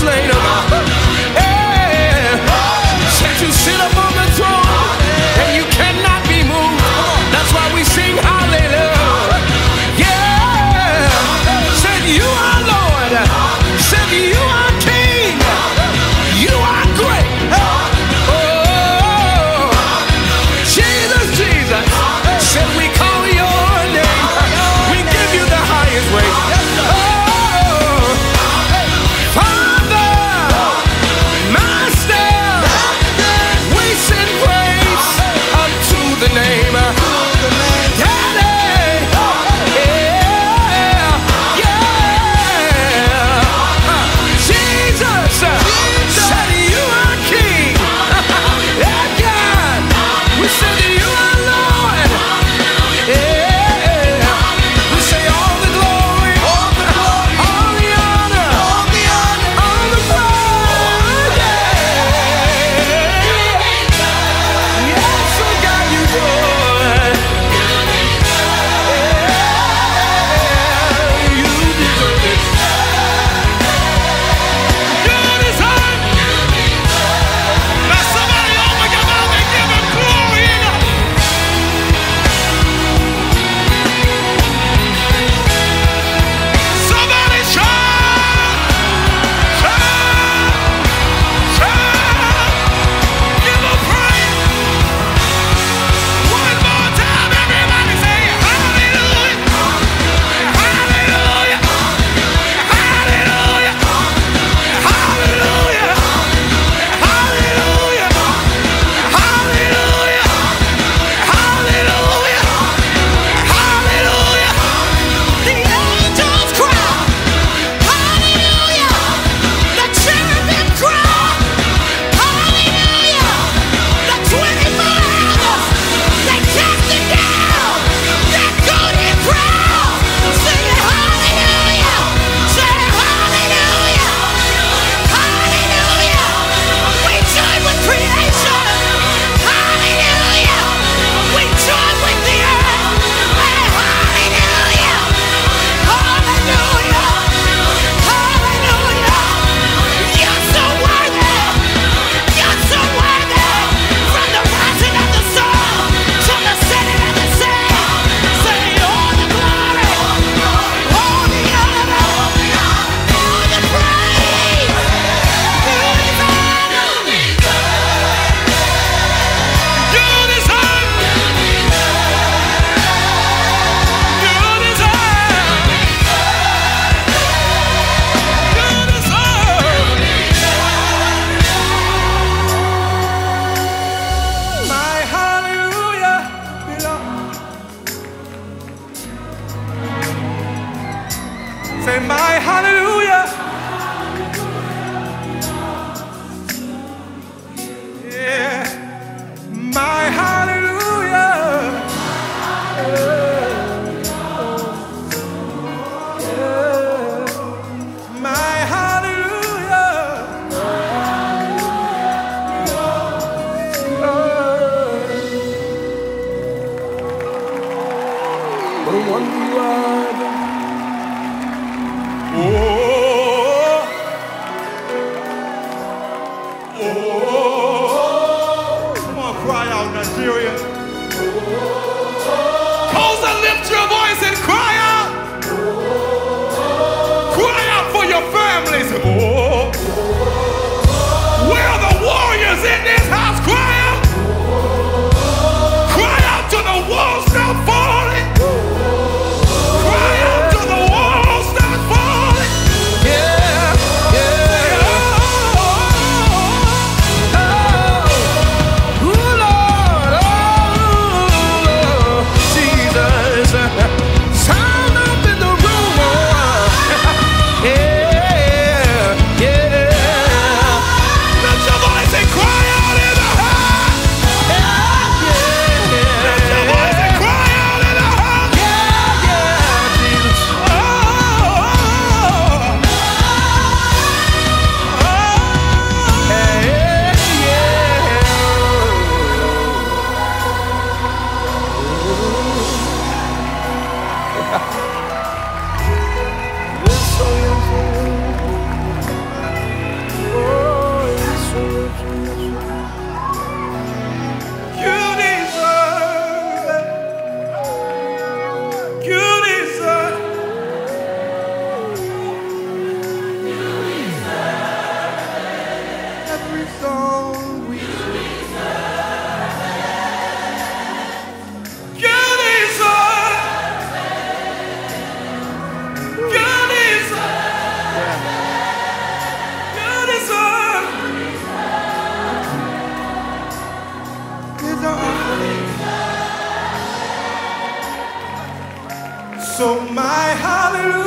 slain him. Hey, said you sit upon the throne and you cannot be moved. That's why we sing hallelujah. Yeah, said you are Lord, said you are King, you are great. Oh, Jesus, Jesus, said we call your name, we give you the highest praise. Oh, Father, Master, we send praise unto the name. Daddy, yeah, yeah. Jesus, said you are King. Yeah, God, we said you are Lord. Yeah, we say all the glory, all the honor, all the praise. Yeah, yes, so God, you good. Yeah, you deserve it. You deserve it. Now somebody open your mouth and give him glory. Somebody shout, give him praise. One more time, everybody say hallelujah, hallelujah, hallelujah, hallelujah, hallelujah, hallelujah, hallelujah, hallelujah. The angels cry, hallelujah. The cherubim cry, hallelujah. The 24 elders, they cast it down. That golden crown, sing it hallelujah. Say hallelujah, hallelujah. We join with creation, hallelujah. We join with the earth, and hallelujah, hallelujah, hallelujah. You're so worthy, you're so worthy. From the rising of the sun to the setting of the sun, say all the glory, all the honor, all the praise. You deserve it. My hallelujah belongs. Say my hallelujah. Yeah, my hallelujah. My hallelujah. What a wonder you are. Come on, cry out, Nigeria. Close and lift your voice and cry out. Cry out for your families. Where are the warriors in this house? Cry out. Cry out to the walls stop falling. Cry out to the walls stop falling. Yeah, yeah. Oh, Lord, oh, Lord, Jesus. song we so my hallelujah